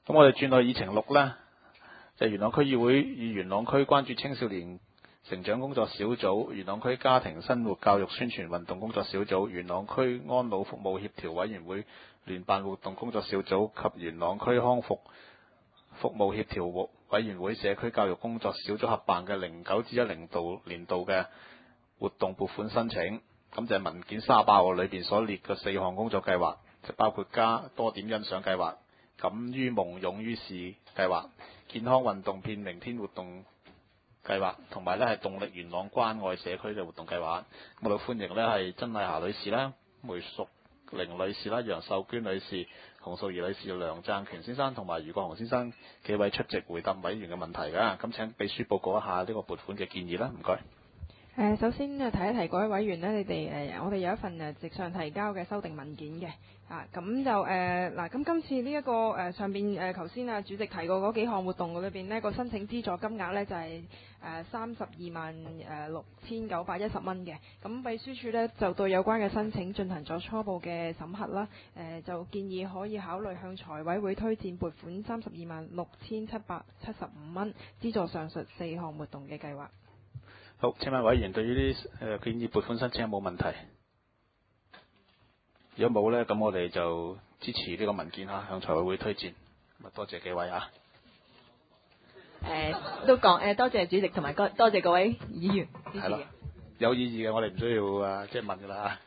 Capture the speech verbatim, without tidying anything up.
咁我哋轉去議程六呢，就係元朗區議會與元朗區關注青少年成長工作小組、元朗區家庭生活教育宣傳運動工作小組、元朗區安老服務協調委員會聯辦活動工作小組及元朗區康復服務協調委員會社區教育工作小組合辦嘅零九至一零度年度嘅活動撥款申請。咁就係文件三十八號裏邊所列嘅四項工作計劃，就包括加多點欣賞計劃、敢於夢勇於事計劃、健康運動片明天活動計劃，同埋咧係動力元朗關愛社區嘅活動計劃。我哋歡迎咧係曾麗霞女士啦、梅淑玲女士啦、楊秀娟女士、洪素儀女士、梁贊權先生同埋余國雄先生幾位出席回答委員嘅問題㗎。咁請秘書報告一下呢個撥款嘅建議啦，唔該。 誒，首先誒提一提各位委員呢，你哋誒我哋有一份誒直上提交嘅修訂文件嘅，啊咁就誒嗱，咁今次呢、這、一個誒、呃、上邊誒頭先啊主席提過嗰幾項活動裏邊呢個申請資助金額呢就係誒三十二萬誒六千九百一十蚊嘅，咁秘書處呢就對有關嘅申請進行咗初步嘅審核啦，誒、呃、就建議可以考慮向財委會推薦撥款三十二萬六千七百七十五蚊，資助上述四項活動嘅計劃。 好，請問委員對於呢啲誒建議撥款申請有冇問題？如果冇呢，咁我哋就支持呢個文件嚇，向財委會推薦。咁啊，多謝幾位啊！ 誒、呃、都講誒、呃，多謝主席同埋多謝各位議員支持嘅。 有意義嘅，我哋唔需要啊，即係問㗎啦。